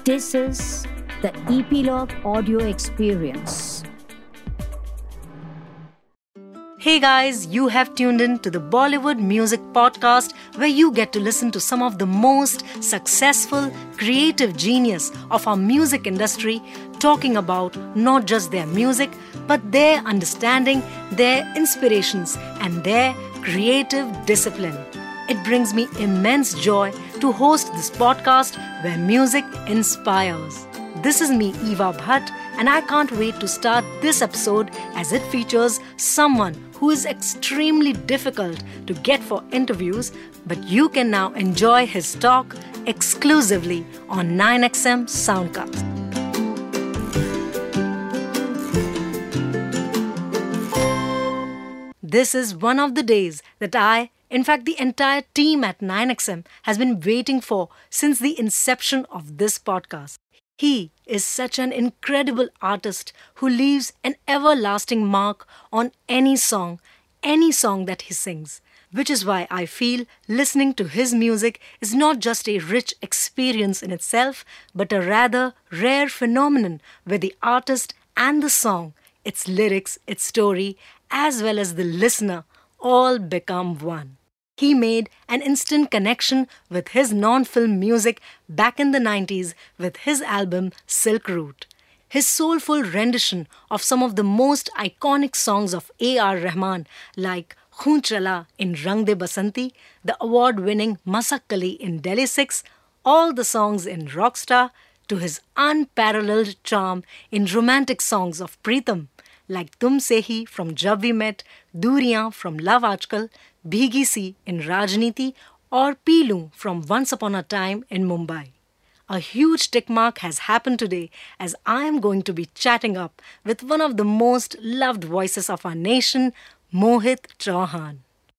This is the Epilogue Audio Experience. Hey guys, you have tuned in to the Bollywood Music Podcast, where you get to listen to some of the most successful, creative genius of our music industry talking about not just their music, but their understanding, their inspirations, and their creative discipline. It brings me immense joy to host this podcast where music inspires. This is me, Eva Bhatt, and I can't wait to start this episode as it features someone who is extremely difficult to get for interviews, but you can now enjoy his talk exclusively on 9XM Soundcast. This is one of the days that in fact, the entire team at 9XM has been waiting for since the inception of this podcast. He is such an incredible artist who leaves an everlasting mark on any song that he sings, which is why I feel listening to his music is not just a rich experience in itself, but a rather rare phenomenon where the artist and the song, its lyrics, its story, as well as the listener all become one. He made an instant connection with his non-film music back in the 90s with his album Silk Route. His soulful rendition of some of the most iconic songs of A.R. Rahman like Khoon Chala in Rang De Basanti, the award-winning Masakkali in Delhi 6, all the songs in Rockstar, to his unparalleled charm in romantic songs of Pritam like Tumse Hi from Jab We Met, Duriyan from Love Aajkal, Bhigi Si in Rajniti, or Peelu from Once Upon a Time in Mumbai. A huge tick mark has happened today as I am going to be chatting up with one of the most loved voices of our nation, Mohit Chauhan.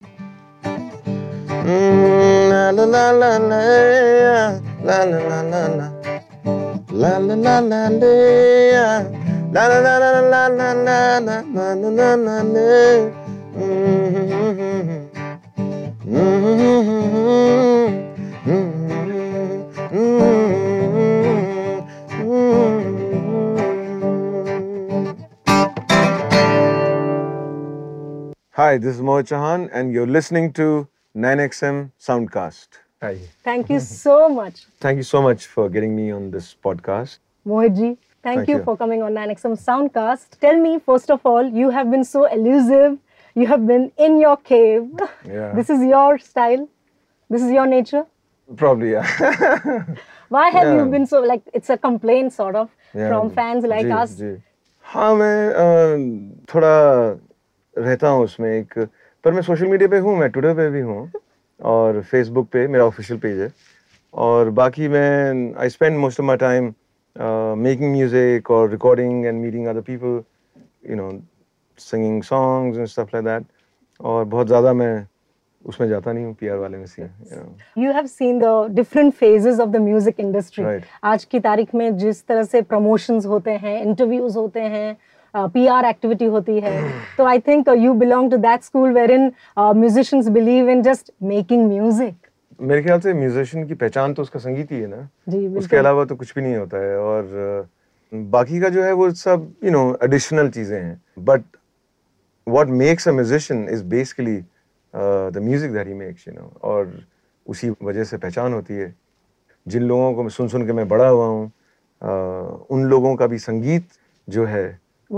La la la la la la la la la la la la la la La la la la la la la la la la la Hi, this is Mohit Chauhan and you're listening to 9XM Soundcast. Hi. Thank you so much. Thank you so much for getting me on this podcast. Mohit ji, thank you for coming on 9XM Soundcast. Tell me, first of all, you have been so elusive. You have been in your cave. Yeah. This is your style. This is your nature. Probably, yeah. Why have you been so, like, it's a complaint sort of from fans like us? हाँ, मैं थोड़ा रहता हूँ उसमें एक, पर मैं social media पे हूँ, मैं ट्विटर पे भी हूँ और फेसबुक पे मेरा ऑफिशियल पेज है और बाकी मैं I spend most of my time making music or recording and meeting other people, you know, singing songs and stuff like that. और बहुत ज़्यादा मैं उसमें जाता नहीं हूँ PR वाले में से. You have seen the different phases of the music industry. Right. आज की तारीख में जिस तरह से promotions होते हैं, interviews होते हैं, PR activity होती है, तो I think you belong to that school wherein musicians believe in just making music. मेरे ख्याल से म्यूजिशियन की पहचान तो उसका संगीत ही है ना, उसके अलावा तो कुछ भी नहीं होता है और बाकी का जो है वो सब एडिशनल चीजें हैं, but what makes a musician is basically the music that he makes, और उसी वजह से पहचान होती है. जिन लोगों को सुन के मैं बड़ा हुआ हूँ, उन लोगों का भी संगीत जो है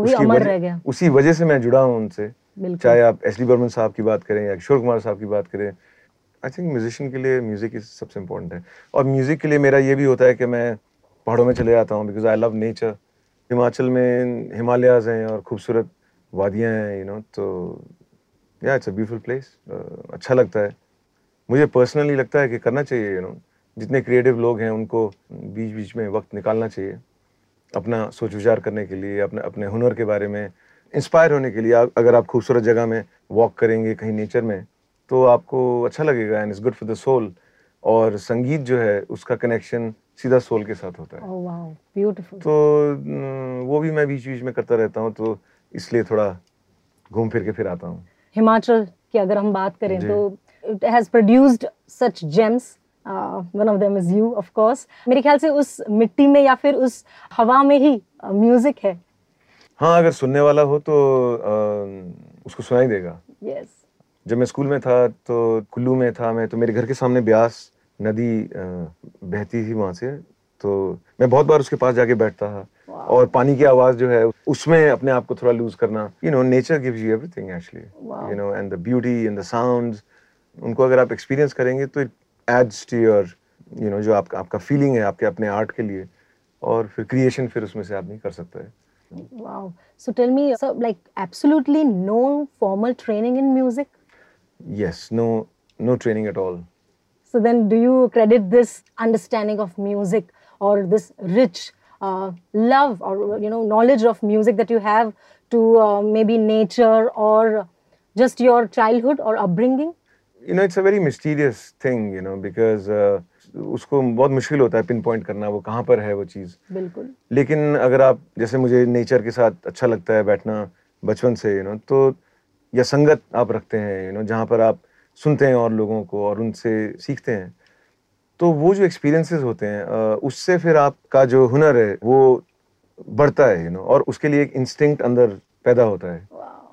उसी वजह से मैं जुड़ा हूँ उनसे, चाहे आप एस डी बर्मन साहब की बात करें या किशोर कुमार साहब की बात करें. आई थिंक म्यूजिशियन के लिए म्यूजिक इज सबसे इम्पोर्टेंट है. और म्यूजिक के लिए मेरा ये भी होता है कि मैं पहाड़ों में चले जाता हूँ because I love nature. Himachal में हिमालयाज हैं और खूबसूरत वादियाँ हैं, तो या इट्स अ ब्यूटीफुल प्लेस. अच्छा लगता है मुझे, पर्सनली लगता है कि करना चाहिए. जितने क्रिएटिव लोग हैं उनको बीच बीच में वक्त निकालना चाहिए अपना सोच विचार करने के लिए, अपने हुनर के बारे में इंस्पायर होने के लिए. अगर आप खूबसूरत जगह में वॉक करेंगे कहीं नेचर में तो आपको अच्छा लगेगा and it's good for the soul. और संगीत जो है उसका कनेक्शन सीधा सोल के साथ होता है. Oh wow, beautiful. तो वो भी मैं बीच बीच में करता रहता हूँ, तो इसलिए थोड़ा घूम फिर के फिर आता हूँ. हिमाचल की अगर हम बात करें तो it has produced such gems One of them is you, of course. मेरे ख्याल से उस मिट्टी में या फिर उस हवा में ही म्यूजिक है. हाँ, अगर सुनने वाला हो तो उसको सुनाई देगा. Yes. जब मैं स्कूल में था तो कुल्लू में था मैं, तो मेरे घर के सामने ब्यास नदी बहती थी वहाँ से, तो मैं बहुत बार उसके पास जाके बैठता था. और पानी की आवाज जो है उसमें अपने आप को थोड़ा लूज करना. Nature gives you everything actually, and the beauty and the sounds, उनको अगर आप एक्सपीरियंस करेंगे तो इट एड्स टू योर जो आपका फीलिंग है आपके अपने आर्ट के लिए, और फिर क्रिएशन फिर उसमें से आदमी कर सकता है. Wow. So tell me, so like absolutely no formal training in music? Yes, no training at all. So then do you credit this understanding of music or this rich love or knowledge of music that you have to maybe nature or just your childhood or upbringing? It's a very mysterious thing, because उसको बहुत मुश्किल होता है pin point करना वो कहाँ पर है वो चीज़. बिल्कुल. लेकिन अगर आप, जैसे मुझे नेचर के साथ अच्छा लगता है बैठना बचपन से, तो या संगत आप रखते हैं, जहाँ पर आप सुनते हैं और लोगों को और उनसे सीखते हैं, तो वो जो एक्सपीरियंसेस होते हैं उससे फिर आपका जो हुनर है वो बढ़ता है, और उसके लिए एक इंस्टिंक्ट अंदर पैदा होता है.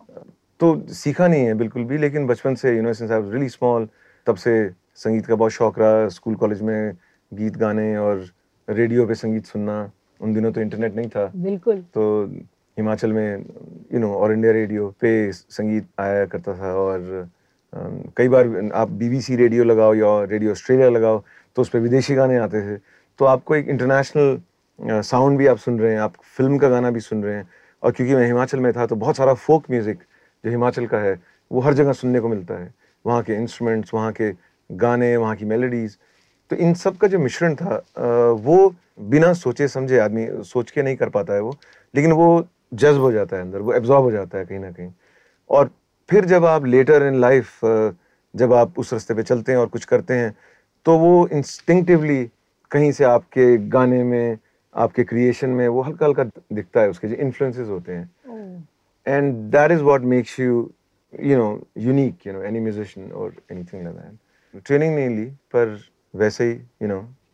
तो सीखा नहीं है बिल्कुल भी, लेकिन बचपन से since I was really small तब से संगीत का बहुत शौक रहा. स्कूल कॉलेज में गीत गाने और रेडियो पे संगीत सुनना. उन दिनों तो इंटरनेट नहीं था. बिल्कुल. तो हिमाचल में और इंडिया रेडियो पे संगीत आया करता था, और कई बार आप BBC रेडियो लगाओ या रेडियो ऑस्ट्रेलिया लगाओ तो उस पर विदेशी गाने आते थे. तो आपको एक इंटरनेशनल साउंड भी आप सुन रहे हैं, आप फिल्म का गाना भी सुन रहे हैं. और क्योंकि मैं हिमाचल में था तो बहुत सारा फोक म्यूजिक जो हिमाचल का है वो हर जगह सुनने को मिलता है. वहाँ के इंस्ट्रूमेंट्स, वहाँ के गाने, वहाँ की मेलोडीज, तो इन सब का जो मिश्रण था वो बिना सोचे समझे, आदमी सोच के नहीं कर पाता है वो, लेकिन वो जज्ब हो जाता है अंदर, वो एब्जॉर्ब हो जाता है कहीं ना कहीं. और फिर जब आप लेटर इन लाइफ जब आप उस रास्ते पे चलते हैं और कुछ करते हैं तो वो इंस्टिंक्टिवली कहीं से आपके गाने में, आपके क्रिएशन में वो हल्का हल्का दिखता है, उसके जो इन्फ्लुएंसेस होते हैं. And that is what makes you unique, any musician और एनीथिंग लाइक दैट. ट्रेनिंग नहीं ली, पर वैसे ही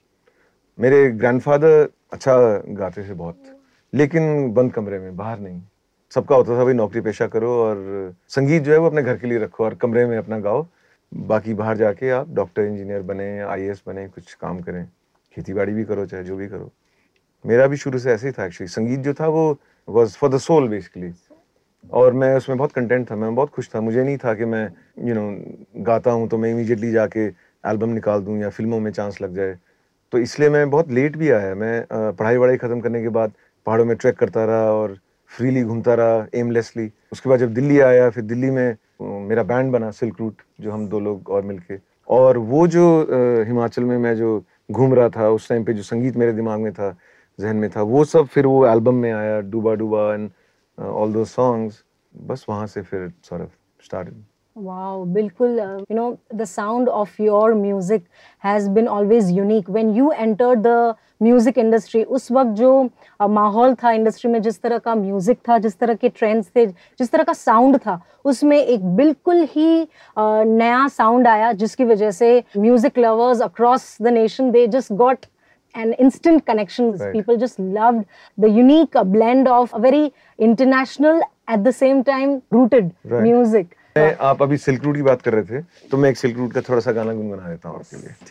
मेरे ग्रैंडफादर अच्छा गाते थे बहुत, लेकिन बंद कमरे में, बाहर नहीं. सबका होता था भाई नौकरी पेशा करो और संगीत जो है वो अपने घर के लिए रखो और कमरे में अपना गाओ, बाकी बाहर जाके आप डॉक्टर इंजीनियर बने, IAS बने, कुछ काम करें, खेती बाड़ी भी करो, चाहे जो भी करो. मेरा भी शुरू से ऐसे ही था एक्चुअली. संगीत जो था वो was for the soul basically, और मैं उसमें बहुत कंटेंट था, मैं बहुत खुश था. मुझे नहीं था कि मैं गाता हूँ तो मैं इमीडिएटली जाके एल्बम निकाल दूँ या फिल्मों में चांस लग जाए. तो इसलिए मैं बहुत लेट भी आया. मैं पढ़ाई वढ़ाई ख़त्म करने के बाद पहाड़ों में ट्रैक करता रहा और फ्रीली घूमता रहा एमलेसली. उसके बाद जब दिल्ली आया, फिर दिल्ली में मेरा बैंड बना सिल्क रूट, जो हम 2 लोग और मिलके, और वो जो हिमाचल में मैं जो घूम रहा था उस टाइम पे, जो संगीत मेरे दिमाग में था, जहन में था, वो सब फिर वो एल्बम में आया, डूबा डूबा एंड ऑल दोस सॉन्ग्स. बस वहाँ से फिर sort of started. Wow, बिल्कुल. The sound of your music has been always unique. When you entered the music industry, उस वक्त जो माहौल था इंडस्ट्री में, जिस तरह का म्यूजिक था, जिस तरह के ट्रेंड्स थे, जिस तरह का साउंड था, उसमें एक बिल्कुल ही नया साउंड आया, जिसकी वजह से music lovers across the nation, they just got an instant connection. Right. People just loved the unique blend of a very international at the same time rooted music. आप अभी सिल्क रूट की बात कर रहे थे, तो मैं एक सिल्क रूट का थोड़ा सा गाना गुनगुना देता हूँ आपके लिए.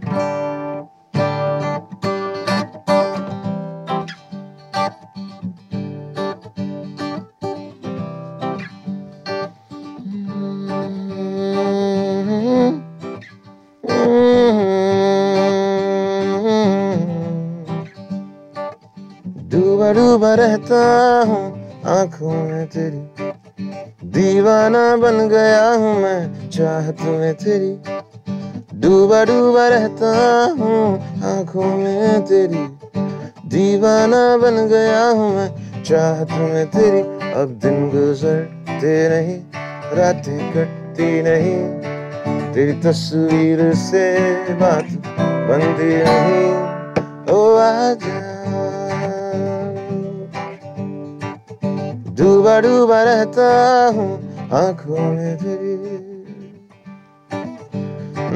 डूबा डूबा रहता हूँ आँखों में तेरी, दीवाना बन गया हूँ मैं चाहत में तेरी. डूबा डूबा रहता हूँ आँखों में तेरी, दीवाना बन गया हूँ मैं चाहत में तेरी. अब दिन गुजरते नहीं, रातें कटती नहीं, तेरी तस्वीर से बात बनती नहीं. ओ आजा, डूबा डूबा रहता हूँ आँखों में तेरी.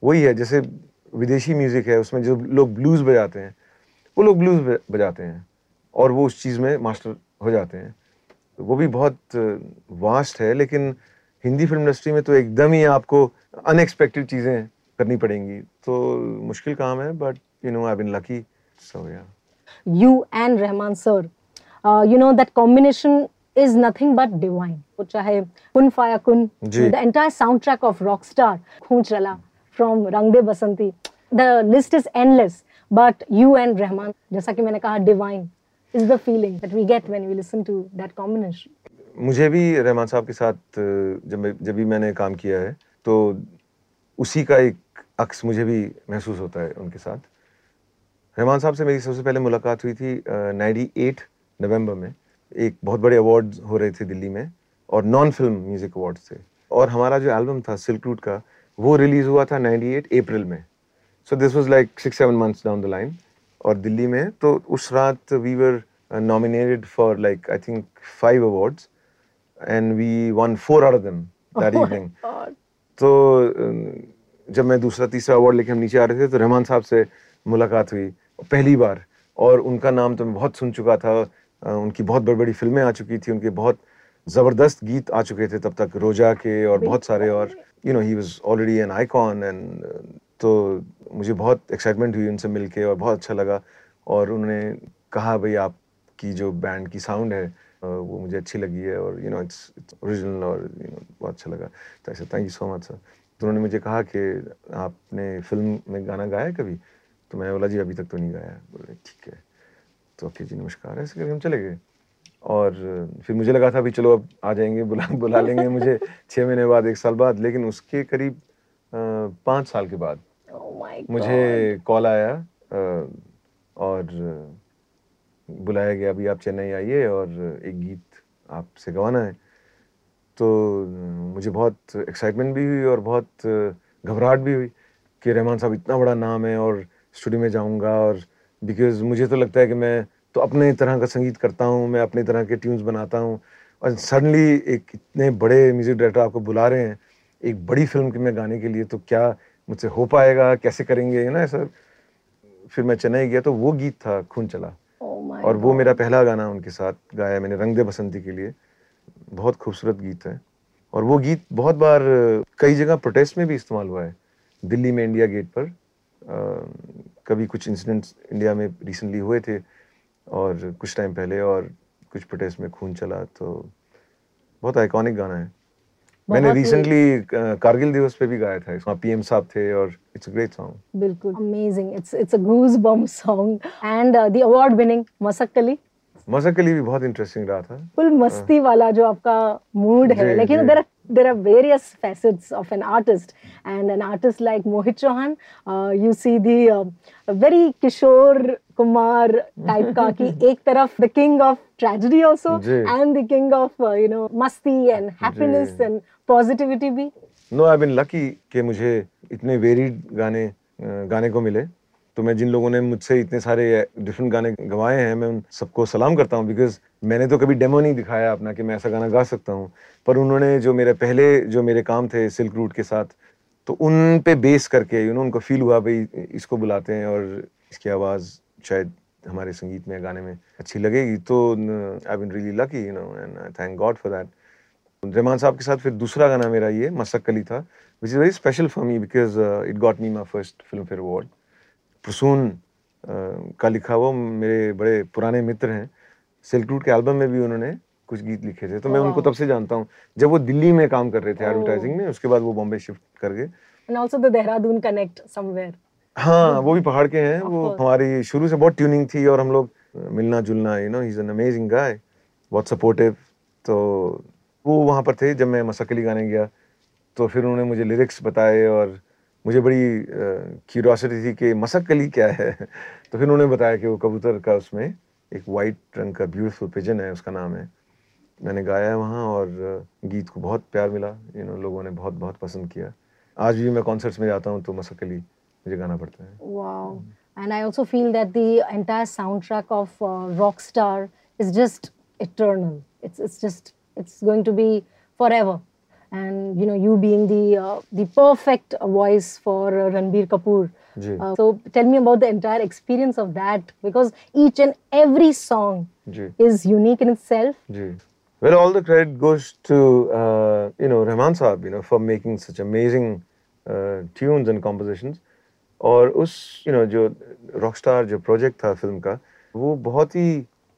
वही है, जैसे विदेशी म्यूजिक है उसमें जो लोग ब्लूज बजाते हैं वो लोग ब्लूज बजाते हैं और वो उस चीज़ में मास्टर हो जाते हैं। वो भी बहुत वास्ट है, लेकिन हिंदी फिल्म इंडस्ट्री में तो एकदम ही आपको अनएक्सपेक्टेड चीज़ें करनी पड़ेंगी, तो मुश्किल काम है, but you know I been lucky, so yeah. You and Rahman sir, you know that combination is nothing but divine. वो चाहे कुन फाया कुन, the entire soundtrack of Rockstar, खून चला, from रंग दे बसंती, the list is endless. But you and Rahman, जैसा कि मैंने कहा, divine is the feeling that we get when we listen to that combination. मुझे भी रहमान साहब के साथ जब भी मैंने काम किया है तो उसी का एक अक्स मुझे भी महसूस होता है उनके साथ। रहमान साहब से मेरी सबसे पहले मुलाकात हुई थी 98 नवंबर में। एक बहुत बड़े अवार्ड्स हो रहे थे दिल्ली में और नॉन फिल्म म्यूजिक अवार्ड्स थे, और हमारा जो एल्बम था सिल्क रूट का वो रिलीज हुआ था 98 अप्रैल में। So this was like 6-7 months down the line. और दिल्ली में तो उस रात we were nominated for like I think 5 awards and we won 4 out of them that evening. तो जब मैं दूसरा तीसरा अवार्ड लेके हम नीचे आ रहे थे तो रहमान साहब से मुलाकात हुई पहली बार, और उनका नाम तो मैं बहुत सुन चुका था। उनकी बहुत बड़ी बड़ी फिल्में आ चुकी थी, उनके बहुत ज़बरदस्त गीत आ चुके थे तब तक, रोजा के और बहुत सारे, और you know he was already an icon. And तो मुझे बहुत एक्साइटमेंट हुई उनसे मिलके और बहुत अच्छा लगा। और उन्होंने कहा भाई आपकी जो बैंड की साउंड है वो मुझे अच्छी लगी है और यू नो इट्स ओरिजिनल और यू नो बहुत अच्छा लगा। तो ऐसे thank you so much sir. तो उन्होंने मुझे कहा कि आपने फिल्म में गाना गाया है कभी? तो मैं बोला जी अभी तक तो नहीं गाया। बोले ठीक है, तो ओके जी नमस्कार, ऐसे करके हम चले गए। और फिर मुझे लगा था भी चलो अब आ जाएंगे, बुला लेंगे मुझे 6 महीने बाद, 1 साल बाद, लेकिन उसके करीब 5 साल के बाद मुझे कॉल आया और बुलाया गया, अभी आप चेन्नई आइए और एक गीत आपसे गवाना है। तो मुझे बहुत एक्साइटमेंट भी हुई और बहुत घबराहट भी हुई कि रहमान साहब इतना बड़ा नाम है और स्टूडियो में जाऊंगा, और बिकॉज मुझे तो लगता है कि मैं तो अपने तरह का संगीत करता हूँ, मैं अपने तरह के ट्यून्स बनाता हूँ, और सडनली एक इतने बड़े म्यूजिक डायरेक्टर आपको बुला रहे हैं एक बड़ी फिल्म के में गाने के लिए, तो क्या मुझसे हो पाएगा, कैसे करेंगे ना सर। फिर मैं चेन्नई गया तो वो गीत था खून चला, और वो मेरा पहला गाना उनके साथ गाया मैंने रंग दे बसंती के लिए। बहुत खूबसूरत गीत है, और वो गीत बहुत बार कई जगह प्रोटेस्ट में भी इस्तेमाल हुआ है। दिल्ली में इंडिया गेट पर कभी कुछ इंसिडेंट्स इंडिया में रिसेंटली हुए थे और कुछ टाइम पहले, और कुछ प्रोटेस्ट में खून चला, तो बहुत आइकॉनिक गाना है। मैंने रिसेंटली कारगिल दिवस पे भी गाया था, इसमें पीएम साहब थे, और इट्स अ ग्रेट सॉन्ग। बिल्कुल amazing, it's a goosebump song. And the award winning Masakali भी बहुत इंटरेस्टिंग रहा था। फुल मस्ती वाला जो आपका मूड है, लेकिन there are various facets of an artist, and an artist like Mohit Chauhan, you see the very Kishore Kumar type का कि एक तरफ the king of tragedy also and the king of you know मस्ती and happiness and positivity भी। No, I've been lucky कि मुझे इतने varied गाने को मिले। तो मैं जिन लोगों ने मुझसे इतने सारे डिफरेंट गाने गवाए हैं, मैं उन सबको सलाम करता हूँ, बिकॉज मैंने तो कभी डेमो नहीं दिखाया अपना कि मैं ऐसा गाना गा सकता हूँ, पर उन्होंने जो मेरे काम थे सिल्क रूट के साथ, तो उन पे बेस करके यू नो उनको फील हुआ भाई इसको बुलाते हैं और इसकी आवाज़ शायद हमारे संगीत में गाने में अच्छी लगेगी। तो I been really lucky you know, and I thank God for that. Rahman साहब के साथ फिर दूसरा गाना मेरा ये मसक्कली था, which is very special for me because it got me my first Filmfare award. Prasoon का लिखा वो मेरे बड़े पुराने मित्र हैं, सिल्क रूट के एल्बम में भी उन्होंने कुछ गीत लिखे थे, तो मैं उनको तब से जानता हूँ जब वो दिल्ली में काम कर रहे थे एडवर्टाइजिंग में, उसके बाद वो बॉम्बे शिफ्ट कर गए। And also the Dehradun connect somewhere. हाँ, वो भी पहाड़ के हैं। वो हमारी शुरू से बहुत ट्यूनिंग थी और हम लोग मिलना जुलना, you know he is an amazing guy, बहुत सपोर्टिव। तो वो वहाँ पर थे जब मैं मसक्कली गाने गया, तो फिर उन्होंने मुझे लिरिक्स बताए और मुझे बड़ी क्यूरियोसिटी थी कि मसक्कली क्या है। तो फिर उन्होंने बताया कि वो कबूतर का उसमें एक वाइट रंग का ब्यूटीफुल पिजन है, उसका नाम है। मैंने गाया वहाँ और गीत को बहुत प्यार मिला, यू नो लोगों ने बहुत बहुत पसंद किया। आज भी मैं कॉन्सर्ट्स में जाता हूँ तो मसक्कली मुझे गाना पड़ता है। Wow, and I also feel that the entire soundtrack of Rockstar is just eternal. It's going to be forever. and you know, you being the perfect voice for Ranbir Kapoor. So tell me about the entire experience of that, because each and every song is unique in itself. Well, all the credit goes to you know, Rahman Saab, you know, for making such amazing tunes and compositions. और उस you know, जो Rockstar जो project था फिल्म का, वो बहुत ही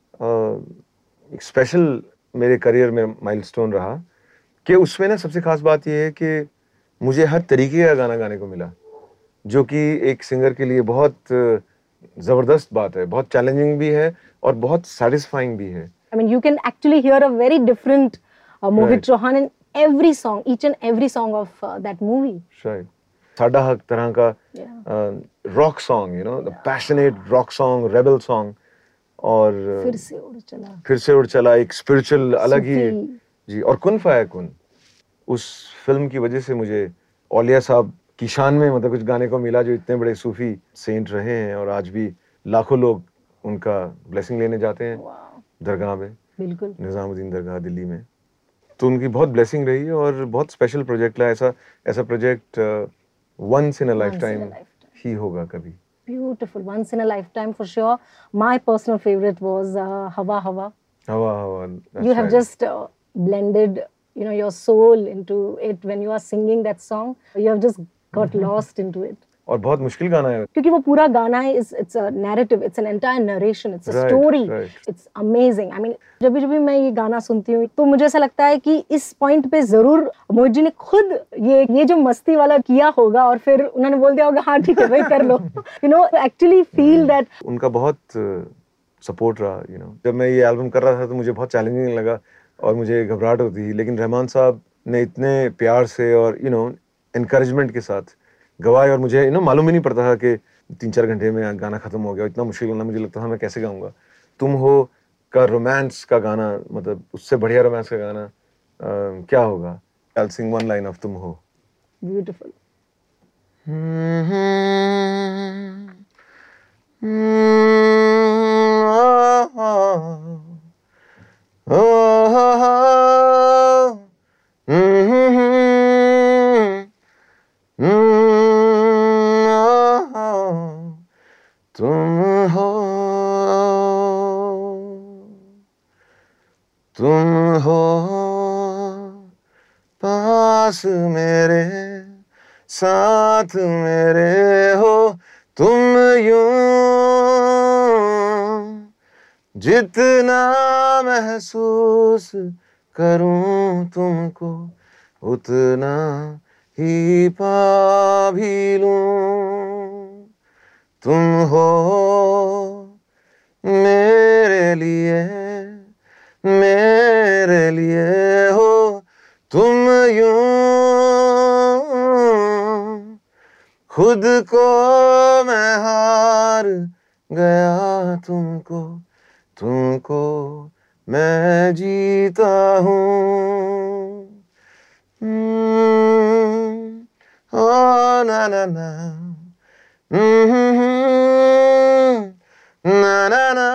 एक स्पेशल मेरे करियर में माइलस्टोन रहा कि उसमें ना सबसे खास बात ये है कि मुझे हर तरीके का गाना गाने को मिला, जो कि एक सिंगर के लिए बहुत जबरदस्त बात है, बहुत चैलेंजिंग भी है और बहुत सैटिस्फाइंग भी है. I mean, you can actually hear a very different Mohit Chauhan in every song, each and every song of that movie. Right. साडा हक तरह का rock song, you know, the passionate rock song, rebel song, और फिर से उड़ चला एक spiritual अलग ही जी, और कुन फाया कुन, उस फिल्म की वजह से मुझे औलिया साहब की शान में मतलब कुछ गाने को मिला, जो इतने बड़े सूफी सेंट रहे हैं और आज भी लाखों लोग उनका ब्लेसिंग लेने जाते हैं दरगाह में, बिल्कुल निजामुद्दीन दरगाह दिल्ली में. तो उनकी बहुत ब्लेसिंग रही है और बहुत स्पेशल प्रोजेक्ट ला. ऐसा project once in a lifetime ही होगा कभी. Beautiful, once in a lifetime for sure. My personal favorite was Hawa Hawa. Hawa Hawa. You have just blended, you know, your soul into it when you are singing that song. You have just got lost into it. और बहुत मुश्किल गाना है, क्योंकि वो पूरा गाना है, it's a narrative, it's an entire narration, it's a story, it's amazing. I mean, जब भी मैं ये गाना सुनती हूँ तो मुझे ऐसा लगता है कि इस पॉइंट पे जरूर मोहित जी ने खुद ये जो मस्ती वाला किया होगा और फिर उन्होंने बोल दिया होगा हाँ ठीक है भाई कर लो. You know, actually feel that. उनका बहुत सपोर्ट रहा. You know, जब मैं ये एल्बम कर रहा था तो मुझे बहुत चैलेंजिंग लगा और मुझे घबराहट होती थी, लेकिन रहमान साहब ने इतने प्यार से और you know एनकरेजमेंट के साथ गवाए और मुझे मालूम ही नहीं पड़ता था कि 3-4 घंटे में गाना खत्म हो गया. इतना मुश्किल गाना मुझे लगता था मैं कैसे गाऊंगा. तुम हो का रोमांस का गाना, मतलब उससे बढ़िया रोमांस का गाना क्या होगा. I'll sing one line of तुम हो. Beautiful. तुम हो पास मेरे, साथ मेरे हो तुम यूं, जितना महसूस करूं तुमको उतना ही पा भी लूं. तुम हो मेरे लिए हो तुम यूं, खुद को मैं हार गया तुमको मैं जीता हूँ. Oh na na na, na na na.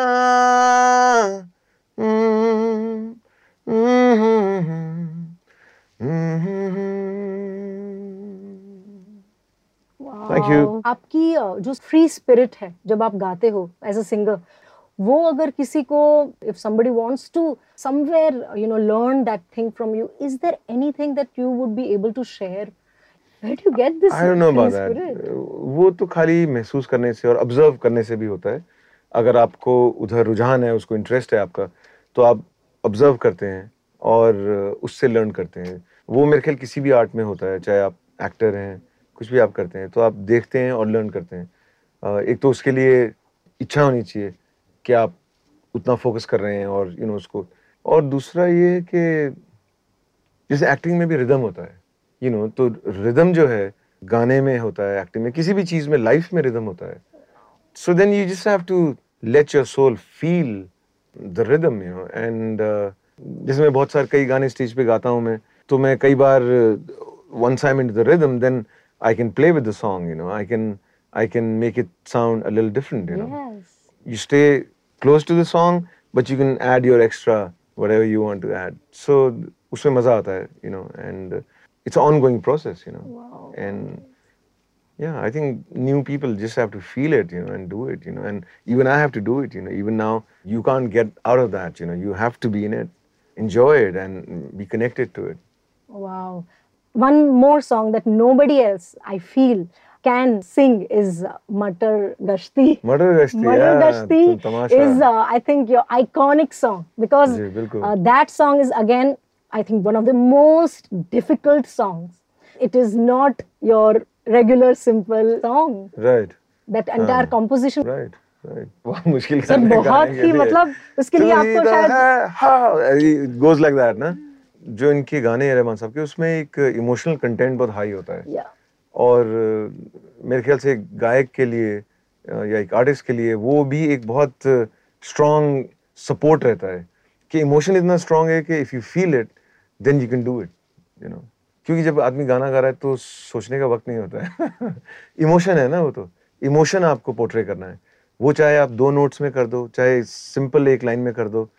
Thank you. आपकी जो फ्री स्पिरिट है जब आप गाते हो एज अ सिंगर, वो अगर किसी को, if somebody wants to somewhere you know learn that thing from you, is there anything that you would be able to share? Where do you get this? I don't know about that. वो तो खाली महसूस करने से और observe करने से भी होता है. अगर आपको उधर रुझान है, उसको इंटरेस्ट है आपका, तो आप ऑब्जर्व करते हैं और उससे लर्न करते हैं. वो मेरे ख्याल किसी भी आर्ट में होता है, चाहे आप एक्टर हैं, कुछ भी आप करते हैं तो आप देखते हैं और लर्न करते हैं. एक तो उसके लिए इच्छा होनी चाहिए कि आप उतना फोकस कर रहे हैं और यू नो उसको, और दूसरा ये कि जैसे एक्टिंग में भी रिदम होता है, यू नो, तो रिदम जो है गाने में होता है, एक्टिंग में, किसी भी चीज में, लाइफ में रिदम होता है. So then you just have to let your soul feel the rhythm, you know. एंड जैसे मैं बहुत सारे कई गाने स्टेज पे गाता हूँ मैं, तो मैं कई बार once I'm into the rhythm, then I can play with the song, you know. I can make it sound a little different, you know. Yes. You stay close to the song, but you can add your extra whatever you want to add. So उसमें मजा आता है, you know, and it's an ongoing process, you know. Wow. And yeah, I think new people just have to feel it, you know, and do it, you know. And even I have to do it, you know. Even now, you can't get out of that, you know. You have to be in it, enjoy it, and be connected to it. Wow. One more song that nobody else, I feel, can sing is Matar Gashti. Matar Gashti, Matar yeah, Gashti Tamasha. is, I think, your iconic song because जी, बिल्कुल. that song is again, I think, one of the most difficult songs. It is not your regular simple song. Right. That entire composition. Right. Right. बहुत मुश्किल sir गाने बहुत गाने के ही लिए. मतलब उसके लिए तू आपको ही तो शायद है, हाँ, it goes like that ना. जो इनके गाने हैं रहमान साहब के, उसमें एक इमोशनल कंटेंट बहुत हाई होता है. Yeah. और मेरे ख्याल से एक गायक के लिए या एक आर्टिस्ट के लिए वो भी एक बहुत स्ट्रॉन्ग सपोर्ट रहता है कि इमोशन इतना स्ट्रॉन्ग है कि if you feel it then you can do it, you know. क्योंकि जब आदमी गाना गा रहा है तो सोचने का वक्त नहीं होता है. इमोशन है ना, वो तो इमोशन आपको पोर्ट्रे करना है. वो चाहे आप 2 नोट्स में कर दो, चाहे सिंपल एक लाइन में कर दो,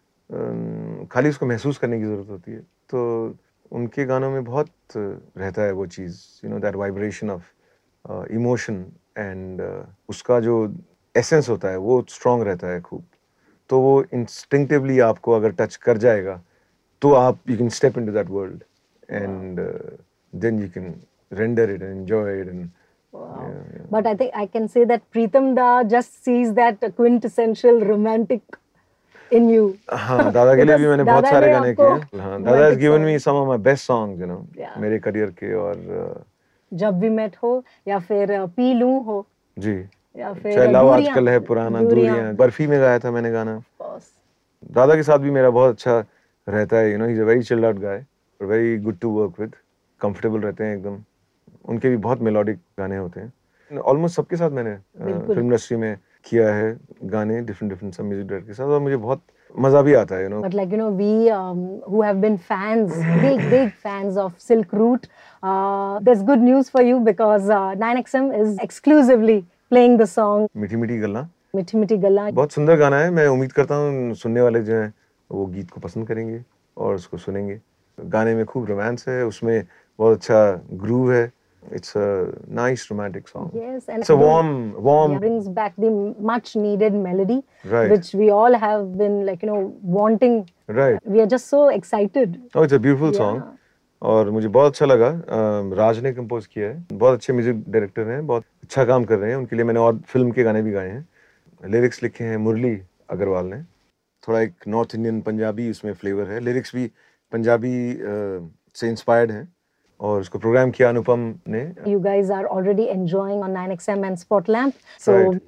खाली उसको महसूस करने की जरूरत होती है. तो उनके गानों में बहुत रहता है वो चीज़, you know, that vibration of emotion and उसका जो एसेंस होता है वो स्ट्रॉन्ग रहता है खूब. तो वो इंस्टिंक्टिवली आपको अगर टच कर जाएगा तो आप you can step into that world and then you can render it and enjoy it and. But I think I can say that Pritam Da just sees that quintessential romantic in you. हाँ, दादा के लिए भी मैंने बहुत सारे गाने किए. हाँ, दादा has given me some of my best songs, you know, मेरे करियर के. और जब भी मेट हो या फिर पी लूं हो जी, या फिर चाहे लव आजकल है पुराना, दूरियां, बर्फी में गाया था मैंने गाना. दादा के साथ भी मेरा बहुत अच्छा रहता है, you know, he is a very chilled out guy, very good to work with, comfortable रहते हैं एकदम. उनके भी बहुत मेलोडिक गाने होते हैं. ऑलमोस्ट सबके साथ मैंने फिल्म इंडस्ट्री में किया है गाने, डिफरेंट सब म्यूजिक डायरेक्टर के साथ, और मुझे बहुत मजा भी आता है, you know. But like, you know, we who have been fans, big fans of Silk Route, there's good news for you because 9XM is exclusively playing the song मीठी मीठी गल्ला. मिठी मिठी गल्ला. बहुत सुंदर गाना है. मैं उम्मीद करता हूँ सुनने वाले जो हैं वो गीत को पसंद करेंगे और उसको सुनेंगे. गाने में खूब रोमांस है, उसमें बहुत अच्छा ग्रूव है. It's a nice romantic song. Yes, and it's a warm. Yeah, brings back the much needed melody, right, which we all have been, like, you know, wanting. Right. We are just so excited. Oh, it's a beautiful song. और मुझे बहुत अच्छा लगा. राज ने compose किया है. बहुत अच्छे म्यूजिक डायरेक्टर हैं, बहुत अच्छा काम कर रहे हैं. उनके लिए मैंने और फिल्म के गाने भी गाए हैं. लिरिक्स लिखे हैं मुरली अग्रवाल ने. थोड़ा एक नॉर्थ इंडियन पंजाबी उसमें फ्लेवर है. लिरिक्स भी पंजाबी से इंस्पायर्ड हैं और उसको प्रोग्राम किया अनुपम ने. You guys are already enjoying on 9XM and Spotlamp. So right.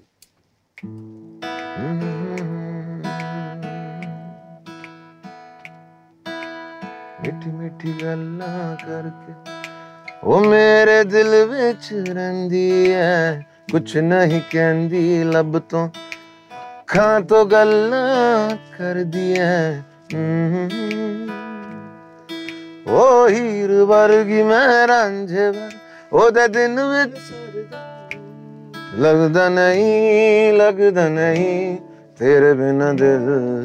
मिठी मिठी गल्लां करके ओ मेरे दिल विच रहिंदी है, कुछ नहीं कहंदी लब तो खां तो गल्लां करदी है. ओ हीर वर्गी मैं रांझे वर ओदे दिन विच लगदा नहीं तेरे बिना दिल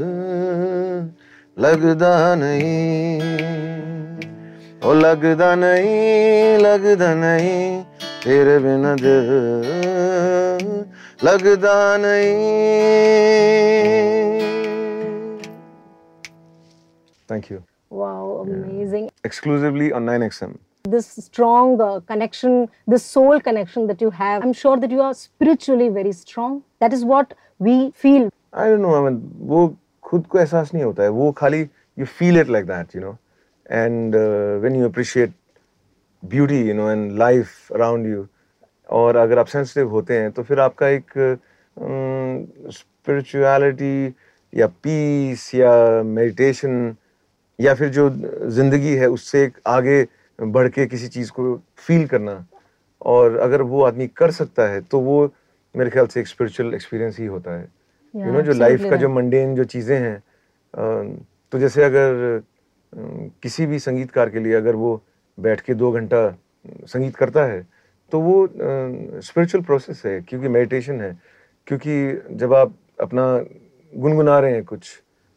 लगदा नहीं. ओ लगदा नहीं तेरे बिना दिल लगदा नहीं. Thank you. wow, amazing. Exclusively on 9XM. This strong connection, this soul connection that you have, I'm sure that you are spiritually very strong. That is what we feel. I don't know, I mean, वो खुद को एहसास नहीं होता है, वो खाली you feel it like that, you know. And when you appreciate beauty, you know, and life around you, और अगर आप sensitive होते हैं तो फिर आपका एक spirituality या peace या meditation या फिर जो जिंदगी है उससे एक आगे बढ़ के किसी चीज़ को फील करना, और अगर वो आदमी कर सकता है तो वो मेरे ख्याल से एक स्पिरिचुअल एक्सपीरियंस ही होता है. यू नो, जो लाइफ का जो मंडेन जो चीज़ें हैं, तो जैसे अगर किसी भी संगीतकार के लिए अगर वो बैठ के 2 घंटा संगीत करता है तो वो स्पिरिचुअल प्रोसेस है, क्योंकि मेडिटेशन है. क्योंकि जब आप अपना गुनगुना रहे हैं कुछ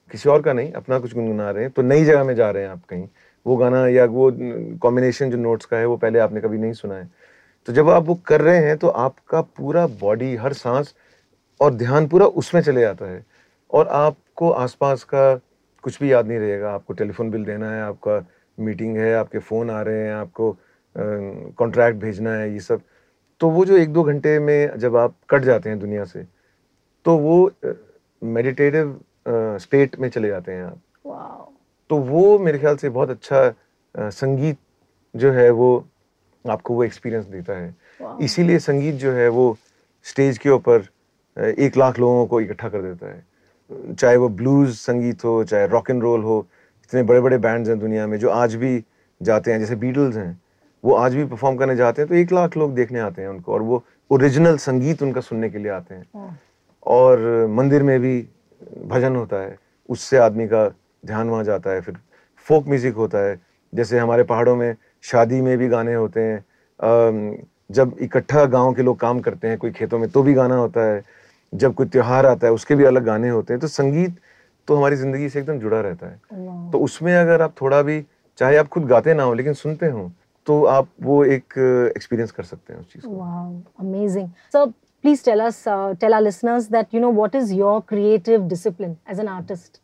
किसी और का नहीं, अपना कुछ गुनगुना रहे हैं, तो नई जगह में जा रहे हैं आप कहीं, वो गाना या वो कॉम्बिनेशन जो नोट्स का है वो पहले आपने कभी नहीं सुना है, तो जब आप वो कर रहे हैं तो आपका पूरा बॉडी, हर सांस और ध्यान पूरा उसमें चले जाता है, और आपको आसपास का कुछ भी याद नहीं रहेगा। आपको टेलीफोन बिल देना है, आपका मीटिंग है, आपके फ़ोन आ रहे हैं, आपको कॉन्ट्रैक्ट भेजना है, ये सब। तो वो जो 1-2 घंटे में जब आप कट जाते हैं दुनिया से, तो वो मेडिटेटिव स्टेट में चले जाते हैं आप। Wow. तो वो मेरे ख्याल से बहुत अच्छा संगीत जो है वो आपको वो एक्सपीरियंस देता है। Wow. इसीलिए संगीत जो है वो स्टेज के ऊपर 1 लाख लोगों को इकट्ठा कर देता है। चाहे वो ब्लूज संगीत हो, चाहे रॉक एंड रोल हो, इतने बड़े बड़े बैंड्स हैं दुनिया में जो आज भी जाते हैं, जैसे बीटल्स हैं, वो आज भी परफॉर्म करने जाते हैं तो 1 लाख लोग देखने आते हैं उनको, और वो ओरिजिनल संगीत उनका सुनने के लिए आते हैं। और मंदिर में भी भजन होता है, उससे आदमी का ध्यान वहाँ जाता है। फिर फोक म्यूजिक होता है, जैसे हमारे पहाड़ों में शादी में भी गाने होते हैं, जब इकट्ठा गांव के लोग काम करते हैं कोई खेतों में तो भी गाना होता है, जब कोई त्योहार आता है उसके भी अलग गाने होते हैं। तो संगीत तो हमारी जिंदगी से एकदम जुड़ा रहता है। तो उसमें अगर आप थोड़ा भी, चाहे आप खुद गाते ना हो लेकिन सुनते हो, तो आप वो एक एक्सपीरियंस कर सकते हैं उस चीज को। Wow, amazing. So please tell us, tell our listeners that, you know, what is your creative discipline as an artist?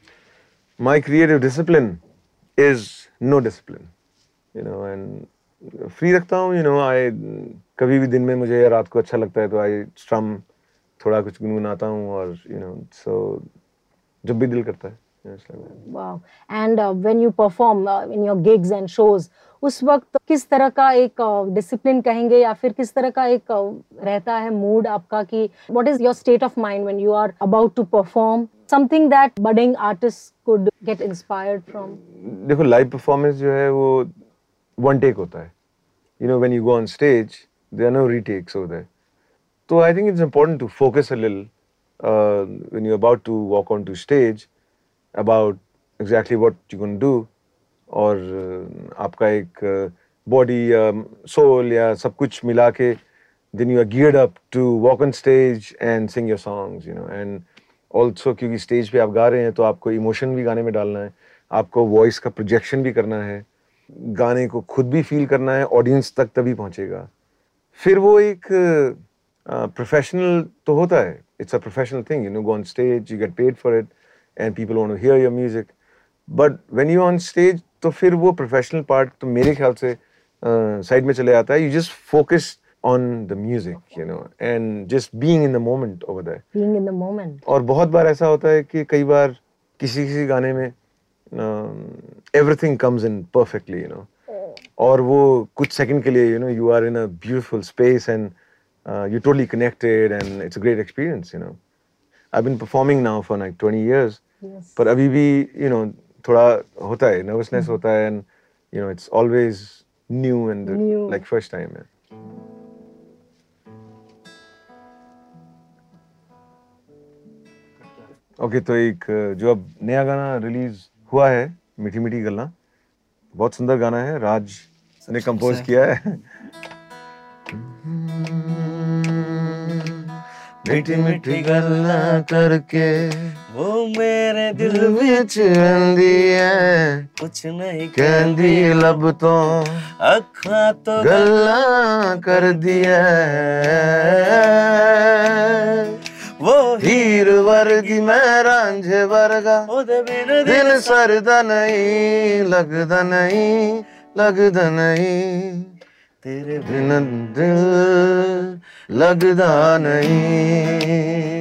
My creative discipline is no discipline, you know, and free रखता हूँ, you know, कभी भी दिन में मुझे रात को अच्छा लगता है तो I strum, थोड़ा कुछ गुनगुनाता हूँ, और you know, so जब भी दिल करता है, it's like that. Wow. And when you perform in your gigs and shows, उस वक्त किस तरह का एक डिसिप्लिन कहेंगे या फिर किस तरह का एक रहता है मूड आपका, कि what is your state of mind when you are about to perform, something that budding artists could get inspired from? देखो, लाइव परफॉर्मेंस जो है वो वन टेक होता है, you know, when you go on stage there are no retakes over there. So I think it's important to focus a little when you're about to walk onto stage about exactly what you're going to do, और आपका एक body या soul या सब कुछ मिला के then you are geared up to walk on stage and sing your songs, you know, and also क्योंकि स्टेज पे आप गा रहे हैं तो आपको इमोशन भी गाने में डालना है, आपको वॉइस का प्रोजेक्शन भी करना है, गाने को खुद भी फील करना है, ऑडियंस तक तभी पहुंचेगा। फिर वो एक प्रोफेशनल तो होता है, it's a professional thing, you know, go on stage, you get paid for it and people want to hear your music, but when you on stage तो फिर वो प्रोफेशनल पार्ट तो मेरे ख्याल से साइड में चले जाता है। You just focus on the music, you know, and just being in the moment over there. Being in the moment. और बहुत बार ऐसा होता है कि कई बार किसी गाने में everything comes in perfectly, you know, और वो कुछ सेकंड के लिए, you know, you are in a beautiful space and you're totally connected and it's a great experience, you know. I've been performing now for like 20 years, Yes. पर अभी भी, you know, थोड़ा होता है, nervousness होता है, and you know, it's always new and like first time. Yeah. Okay, तो एक जो अब नया गाना रिलीज हुआ है, मीठी मीठी गल्ला, बहुत सुंदर गाना है, राज ने कंपोज किया है। मीठी मीठी गल्ला करके वो मेरे दिल विच रंदी है, कुछ नहीं कहंदी लब तो अखा तो गल्ला कर दिया, वो हीर वर्गी मैं रांझे वर्गा, ओदे बिन दिल सरदा नहीं, लगदा नहीं, लगदा नहीं, तेरे बिन दिल लगदा नहीं,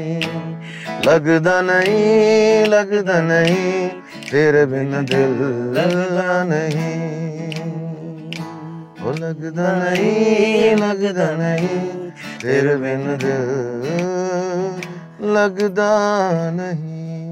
लगदा नहीं, लगदा नहीं, तेरे बिन दिल लगदा नहीं, ओ लगदा नहीं, लगदा नहीं, तेरे बिन दिल लगदा नहीं।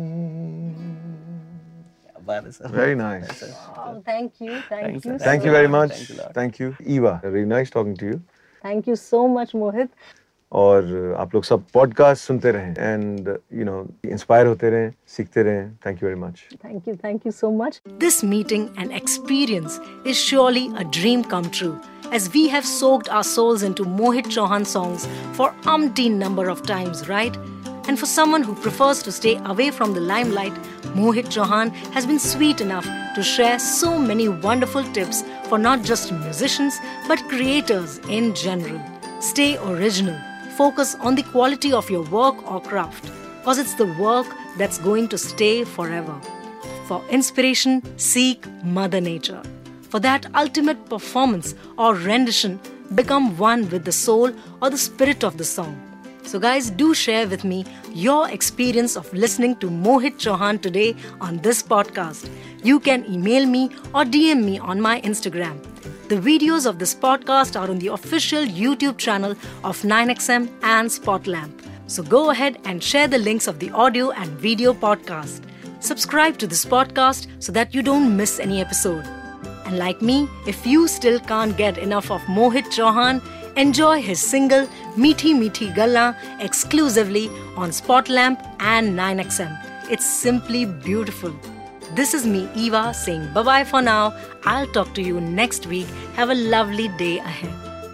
Very nice. Oh, thank you. Thank you. Thank you very much. Thank you. Eva, very nice talking to you. Thank you so much, Mohit. और आप लोग सब पॉडकास्ट सुनते रहें and you know, इंस्पायर होते रहें, सीखते रहें. Thank you very much. Thank you so much. This meeting and experience is surely a dream come true, as we have soaked our souls into Mohit Chauhan songs for umpteen number of times, right? And for someone who prefers to stay away from the limelight, Mohit Chauhan has been sweet enough to share so many wonderful tips for not just musicians but creators in general. Stay original. Focus on the quality of your work or craft, because it's the work that's going to stay forever. For inspiration, seek Mother Nature. For that ultimate performance or rendition, become one with the soul or the spirit of the song. So guys, do share with me your experience of listening to Mohit Chauhan today on this podcast. You can email me or DM me on my Instagram. The videos of this podcast are on the official YouTube channel of 9XM and Spotlamp. So go ahead and share the links of the audio and video podcast. Subscribe to this podcast so that you don't miss any episode. And like me, if you still can't get enough of Mohit Chauhan, enjoy his single Meethi Meethi Gallan exclusively on Spotlamp and 9XM. It's simply beautiful. This is me, Eva, saying bye-bye for now. I'll talk to you next week. Have a lovely day ahead.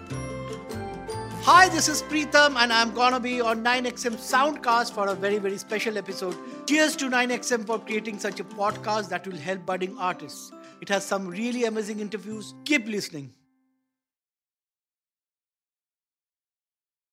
Hi, this is Preetham and I'm gonna be on 9XM Soundcast for a very, very special episode. Cheers to 9XM for creating such a podcast that will help budding artists. It has some really amazing interviews. Keep listening.